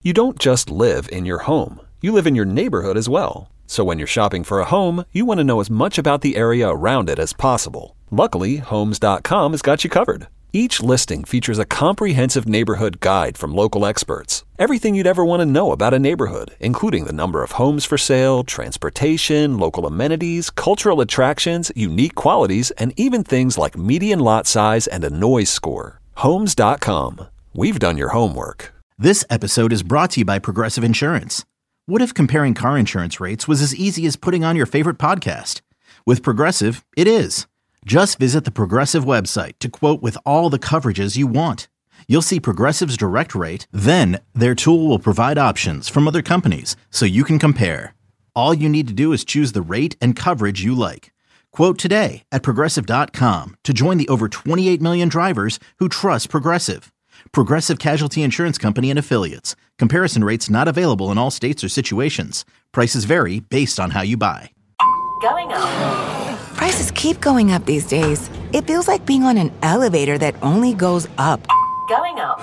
You don't just live in your home. You live in your neighborhood as well. So when you're shopping for a home, you want to know as much about the area around it as possible. Luckily, Homes.com has got you covered. Each listing features a comprehensive neighborhood guide from local experts. Everything you'd ever want to know about a neighborhood, including the number of homes for sale, transportation, local amenities, cultural attractions, unique qualities, and even things like median lot size and a noise score. Homes.com. We've done your homework. This episode is brought to you by Progressive Insurance. What if comparing car insurance rates was as easy as putting on your favorite podcast? With Progressive, it is. Just visit the Progressive website to quote with all the coverages you want. You'll see Progressive's direct rate, then their tool will provide options from other companies so you can compare. All you need to do is choose the rate and coverage you like. Quote today at Progressive.com to join the over 28 million drivers who trust Progressive. Progressive Casualty Insurance Company and Affiliates. Comparison rates not available in all states or situations. Prices vary based on how you buy. Going up. Prices keep going up these days. It feels like being on an elevator that only goes up. Going up.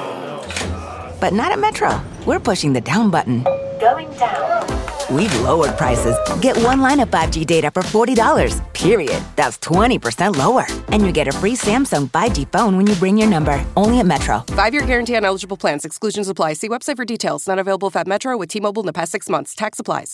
But not at Metro. We're pushing the down button. Going down. We've lowered prices. Get one line of 5G data for $40, period. That's 20% lower. And you get a free Samsung 5G phone when you bring your number. Only at Metro. 5-year guarantee on eligible plans. Exclusions apply. See website for details. Not available at Metro with T-Mobile in the past 6 months. Tax applies.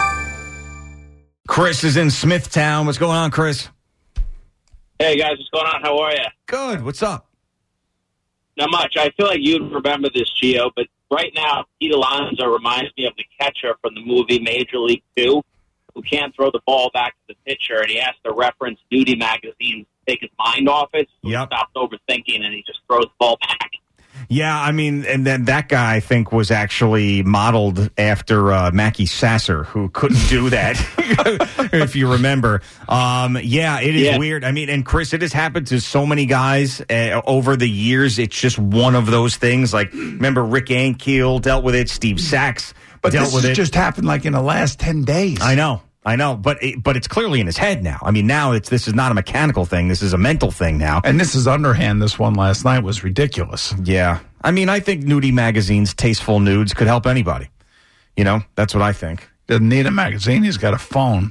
Chris is in Smithtown. What's going on, Chris? Hey, guys. What's going on? How are you? Good. What's up? Not much. I feel like you'd remember this, Gio, but right now, Pete Alonso reminds me of the catcher from the movie Major League 2, who can't throw the ball back to the pitcher, and he has to reference nudie magazine to take his mind off it. So Yep. He stops overthinking, and he just throws the ball back. Yeah, I mean, and then that guy, I think, was actually modeled after Mackie Sasser, who couldn't do that, if you remember. Yeah, it is weird. I mean, and Chris, it has happened to so many guys over the years. It's just one of those things. Like, remember Rick Ankiel dealt with it, Steve Sachs But dealt this with has it. just happened like in the last 10 days. I know, but it's clearly in his head now. I mean, now this is not a mechanical thing. This is a mental thing now. And this is underhand. This one last night was ridiculous. Yeah. I mean, I think nudie magazines, tasteful nudes, could help anybody. You know, that's what I think. Doesn't need a magazine. He's got a phone.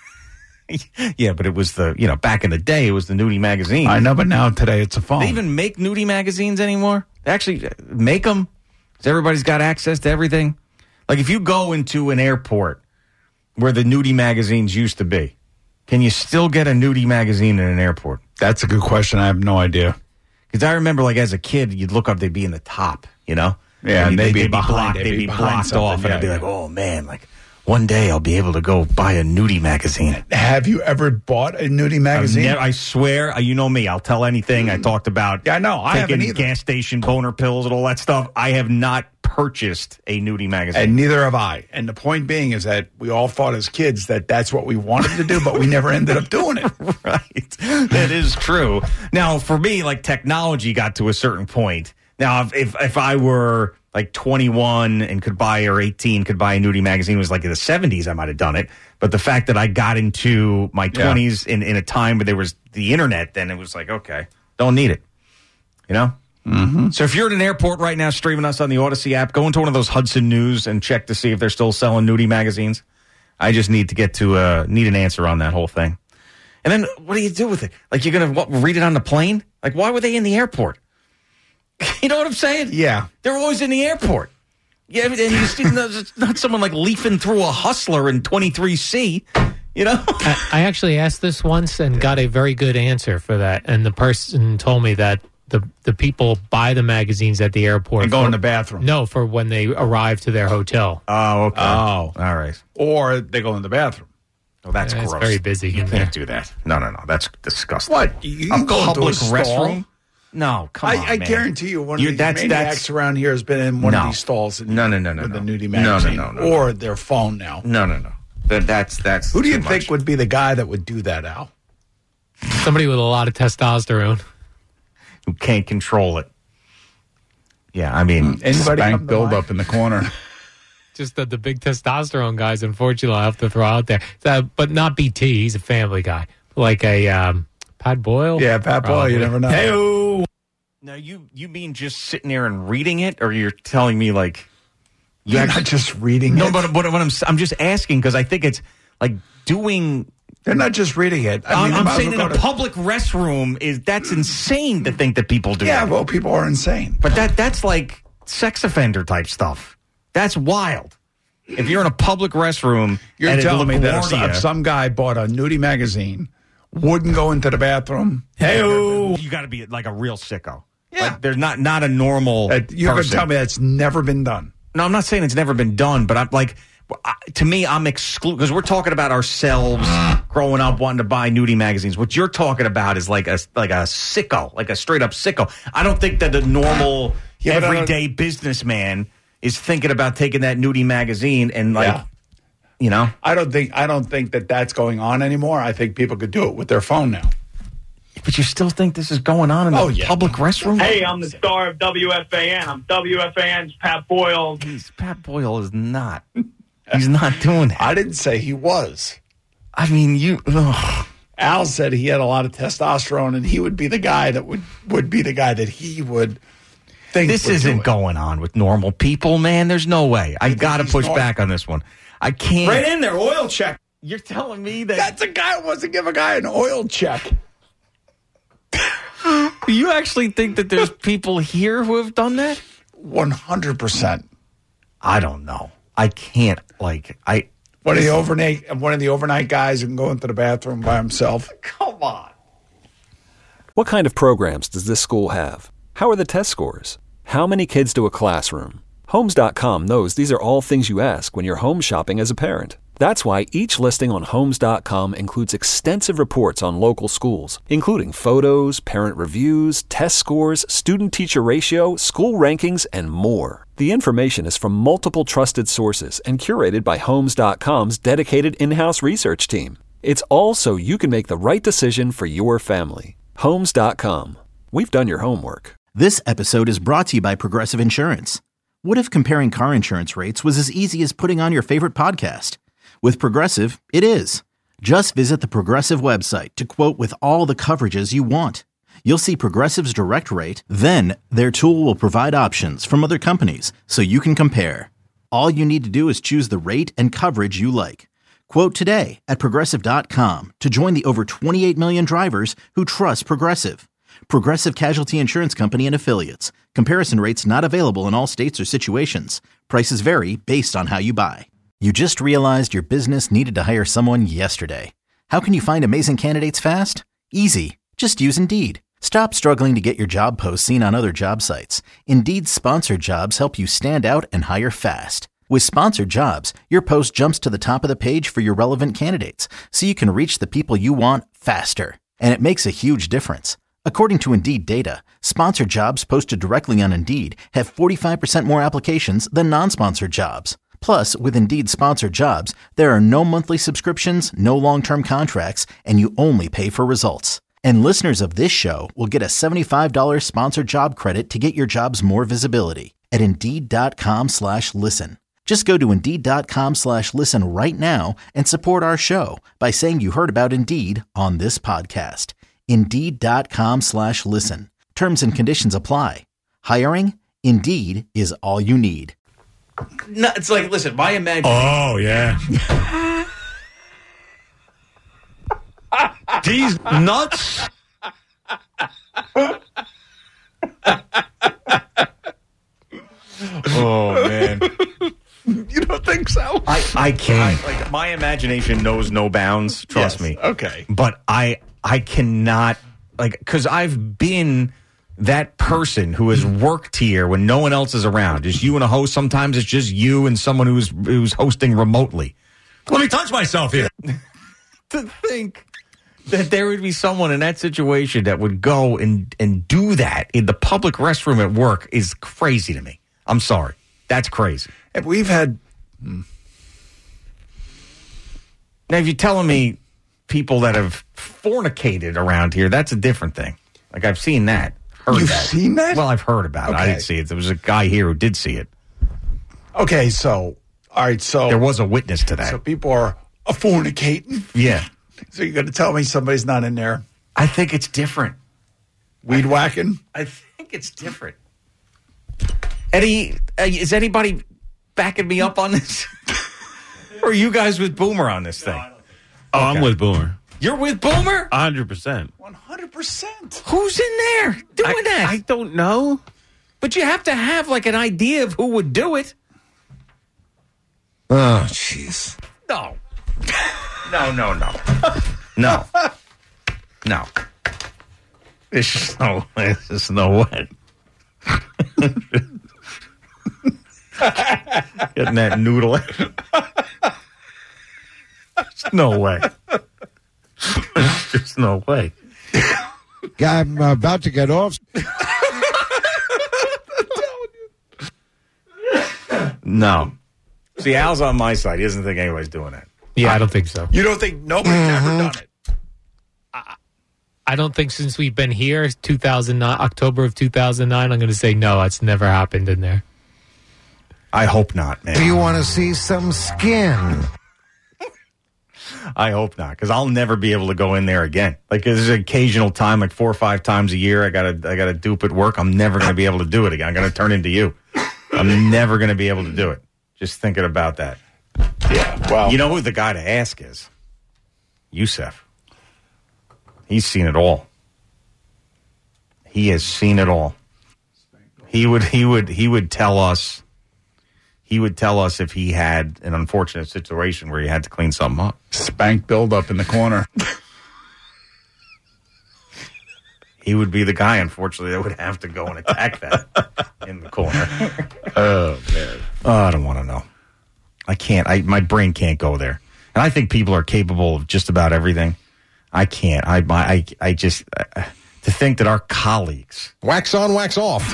Yeah, but it was back in the day, it was the nudie magazine. I know, but now today it's a phone. They even make nudie magazines anymore? They actually make them? Because everybody's got access to everything? Like, if you go into an airport where the nudie magazines used to be, can you still get a nudie magazine in an airport? That's a good question. I have no idea. Because I remember, like, as a kid, you'd look up, they'd be in the top, you know? Yeah, and they'd be behind. They'd be blocked off, and I'd be like, yeah. oh, man, like, one day I'll be able to go buy a nudie magazine. Have you ever bought a nudie magazine? I swear, you know me, I'll tell anything. I talked about I know. I haven't taking either. gas station boner pills and all that stuff. I have not purchased a nudie magazine. And neither have I. And the point being is that we all thought as kids that that's what we wanted to do, but we never ended up doing it. Right. That is true. Now, for me, like, technology got to a certain point. Now, if I were like 21 and could buy, or 18, could buy a nudie magazine, was like in the 70s, I might have done it. But the fact that I got into my 20s in a time where there was the internet, then it was like, okay, don't need it. You know? Mm-hmm. So if you're at an airport right now streaming us on the Odyssey app, go into one of those Hudson News and check to see if they're still selling nudie magazines. I just need to get to need an answer on that whole thing. And then what do you do with it? Like, you're going to read it on the plane? Like, why were they in the airport? You know what I'm saying? Yeah. They're always in the airport. Yeah, and you see, it's not someone like leafing through a Hustler in 23C, you know? I actually asked this once and got a very good answer for that. And the person told me that the people buy the magazines at the airport. And go in the bathroom. No, for when they arrive to their hotel. Oh, okay. Oh. All right. Or they go in the bathroom. Oh, that's gross. It's very busy You in there. can't do that. No. That's disgusting. What? You A can go into public a stall? restroom? No, come on, I man. guarantee you one of these that's maniacs around here has been in one of these stalls. No. With the nudie magazine. No. Or their phone now. No. That's Who do you too think much. would be the guy that would do that, Al? Somebody with a lot of testosterone. Who can't control it? Yeah, I mean, Anybody Spank come to build mind? up in the corner. Just the big testosterone guys, unfortunately, I have to throw out there. But not BT. He's a family guy. Like a Pat Boyle? Yeah, Pat Boyle, you never know. Hey-o. Now, you mean just sitting there and reading it, or you're telling me, like, You're not just reading No, it. but what I'm just asking because I think it's like doing. They're not just reading it. I'm saying in a public restroom that's insane to think that people do. Yeah, that. well, people are insane. But that's like sex offender type stuff. That's wild. If you're in a public restroom, You're telling me that if some guy bought a nudie magazine, wouldn't go into the bathroom. Hey-o. You got to be like a real sicko. Yeah. Like, there's not a normal You're going to person. tell me that's never been done. No, I'm not saying it's never been done, but I'm like, to me, I'm exclude because we're talking about ourselves growing up wanting to buy nudie magazines. What you're talking about is like a sicko, like a straight up sicko. I don't think that a normal everyday businessman is thinking about taking that nudie magazine and you know. I don't think that that's going on anymore. I think people could do it with their phone now. But you still think this is going on in the public restroom? Hey, I'm the star of WFAN. I'm WFAN's Pat Boyle. Pat Boyle is not. He's not doing that. I didn't say he was. I mean, Al said he had a lot of testosterone, and he would be the guy that would be the guy that he would think. This isn't going on with normal people, man. There's no way. I got to push back on this one. I can't. Right in there, oil check. You're telling me that that's a guy who wants to give a guy an oil check. You actually think that there's people here who have done that? 100%. I don't know. I can't. One of the overnight guys who can go into the bathroom by himself. Come on. What kind of programs does this school have? How are the test scores? How many kids do a classroom? Homes.com knows these are all things you ask when you're home shopping as a parent. That's why each listing on Homes.com includes extensive reports on local schools, including photos, parent reviews, test scores, student-teacher ratio, school rankings, and more. The information is from multiple trusted sources and curated by Homes.com's dedicated in-house research team. It's all so you can make the right decision for your family. Homes.com. We've done your homework. This episode is brought to you by Progressive Insurance. What if comparing car insurance rates was as easy as putting on your favorite podcast? With Progressive, it is. Just visit the Progressive website to quote with all the coverages you want. You'll see Progressive's direct rate, then their tool will provide options from other companies so you can compare. All you need to do is choose the rate and coverage you like. Quote today at Progressive.com to join the over 28 million drivers who trust Progressive. Progressive Casualty Insurance Company and Affiliates. Comparison rates not available in all states or situations. Prices vary based on how you buy. You just realized your business needed to hire someone yesterday. How can you find amazing candidates fast? Easy. Just use Indeed. Stop struggling to get your job posts seen on other job sites. Indeed's sponsored jobs help you stand out and hire fast. With sponsored jobs, your post jumps to the top of the page for your relevant candidates, so you can reach the people you want faster. And it makes a huge difference. According to Indeed data, sponsored jobs posted directly on Indeed have 45% more applications than non-sponsored jobs. Plus, with Indeed sponsored jobs, there are no monthly subscriptions, no long-term contracts, and you only pay for results. And listeners of this show will get a $75 sponsored job credit to get your jobs more visibility at Indeed.com/listen. Just go to Indeed.com/listen right now and support our show by saying you heard about Indeed on this podcast. Indeed.com/listen. Terms and conditions apply. Hiring? Indeed is all you need. No, it's like, listen, my imagination. Oh, yeah. These nuts. Oh, man. You don't think so? I can't. Like, my imagination knows no bounds. Trust me. Okay. But I cannot, like, because I've been that person who has worked here when no one else is around. Just you and a host. Sometimes it's just you and someone who's hosting remotely. Let me touch myself here. To think that there would be someone in that situation that would go and do that in the public restroom at work is crazy to me. I'm sorry. That's crazy. If we've had... Now, if you're telling me people that have fornicated around here, that's a different thing. Like, I've seen that. You've seen that? Well, I've heard about it. I didn't see it. There was a guy here who did see it. Okay, so... All right, so... There was a witness to that. So people are fornicating? Yeah. So you're going to tell me somebody's not in there? I think it's different. Weed whacking? I think it's different. Eddie, is anybody backing me up on this? Or are you guys with Boomer on this thing? Oh, I'm with Boomer. You're with Boomer? 100%. 100%. Who's in there doing that? I don't know. But you have to have like an idea of who would do it. Oh, jeez. No. No. No. There's just no way. Getting that noodle. There's no way. There's just no way. I'm about to get off. No. See, Al's on my side. He doesn't think anybody's doing that. Yeah, I don't think so. You don't think nobody's ever done it? I don't think since we've been here, 2009, October of 2009, I'm going to say no, it's never happened in there. I hope not, man. Do you want to see some skin? I hope not, because I'll never be able to go in there again. Like there's an occasional time, like 4 or 5 times a year, I gotta dupe at work. I'm never going to be able to do it again. I'm going to turn into you. I'm never going to be able to do it. Just thinking about that. Yeah, well. You know who the guy to ask is? Yusef. He's seen it all. He has seen it all. He would tell us. He would tell us if he had an unfortunate situation where he had to clean something up. Spank buildup in the corner. He would be the guy, unfortunately, that would have to go and attack that in the corner. Oh, man. Oh, I don't want to know. I can't. My brain can't go there. And I think people are capable of just about everything. I can't. I just to think that our colleagues Wax on, wax off.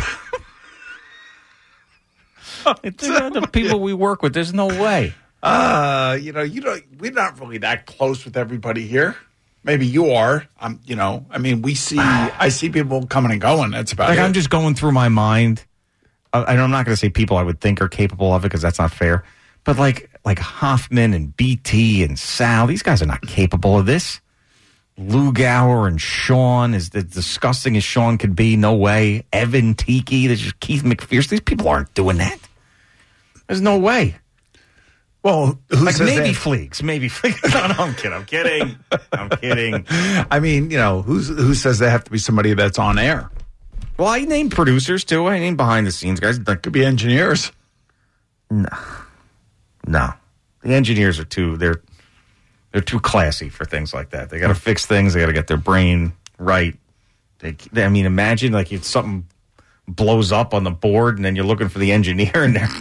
the people we work with, there's no way. We're not really that close with everybody here. Maybe you are. I see people coming and going. That's about it. I'm just going through my mind. And I'm not going to say people I would think are capable of it because that's not fair. But like Hoffman and BT and Sal, these guys are not capable of this. Lugauer and Sean, as disgusting as Sean could be, no way. Evan Tiki, there's just Keith McPherson. These people aren't doing that. There's no way. Well, maybe Fleegs. No, I'm kidding. I'm kidding. I mean, who says they have to be somebody that's on air? Well, I named producers too. I named behind the scenes guys. That could be engineers. No. The engineers are they're too classy for things like that. They got to fix things. They got to get their brain right. Imagine like if something blows up on the board and then you're looking for the engineer and they're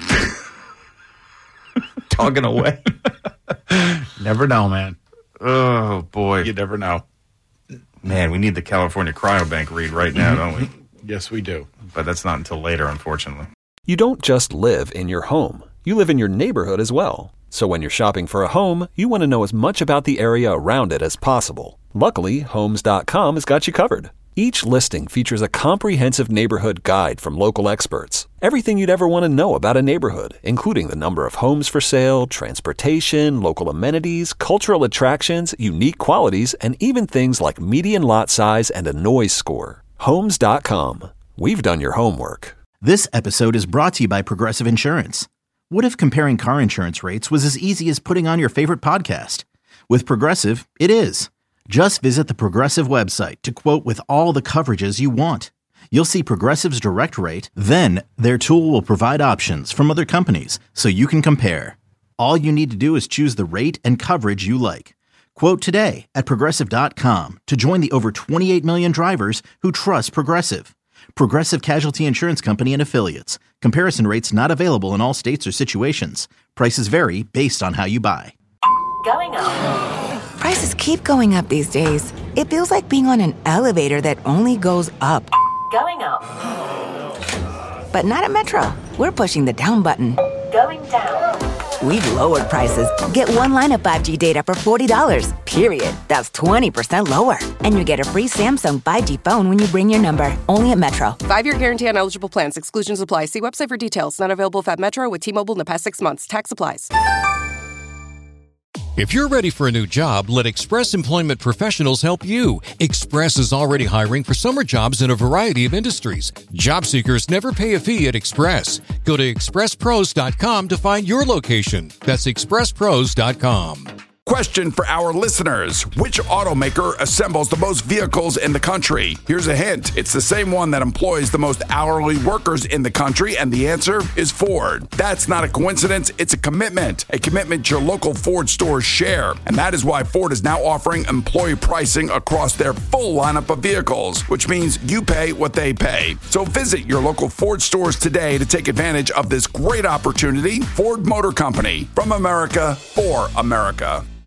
tugging away. Never know, man. Oh, boy. You never know. Man, we need the California Cryobank read right now, don't we? Yes, we do. But that's not until later, unfortunately. You don't just live in your home. You live in your neighborhood as well. So when you're shopping for a home, you want to know as much about the area around it as possible. Luckily, Homes.com has got you covered. Each listing features a comprehensive neighborhood guide from local experts. Everything you'd ever want to know about a neighborhood, including the number of homes for sale, transportation, local amenities, cultural attractions, unique qualities, and even things like median lot size and a noise score. Homes.com. We've done your homework. This episode is brought to you by Progressive Insurance. What if comparing car insurance rates was as easy as putting on your favorite podcast? With Progressive, it is. Just visit the Progressive website to quote with all the coverages you want. You'll see Progressive's direct rate, then their tool will provide options from other companies so you can compare. All you need to do is choose the rate and coverage you like. Quote today at Progressive.com to join the over 28 million drivers who trust Progressive. Progressive Casualty Insurance Company and Affiliates. Comparison rates not available in all states or situations. Prices vary based on how you buy. Going up. Prices keep going up these days. It feels like being on an elevator that only goes up. Going up. But not at Metro. We're pushing the down button. Going down. We've lowered prices. Get one line of 5G data for $40, period. That's 20% lower. And you get a free Samsung 5G phone when you bring your number. Only at Metro. 5-year guarantee on eligible plans. Exclusions apply. See website for details. Not available at Metro with T-Mobile in the past 6 months. Tax applies. If you're ready for a new job, let Express Employment Professionals help you. Express is already hiring for summer jobs in a variety of industries. Job seekers never pay a fee at Express. Go to expresspros.com to find your location. That's expresspros.com. Question for our listeners. Which automaker assembles the most vehicles in the country? Here's a hint. It's the same one that employs the most hourly workers in the country, and the answer is Ford. That's not a coincidence. It's a commitment your local Ford stores share. And that is why Ford is now offering employee pricing across their full lineup of vehicles, which means you pay what they pay. So visit your local Ford stores today to take advantage of this great opportunity. Ford Motor Company, from America, for America.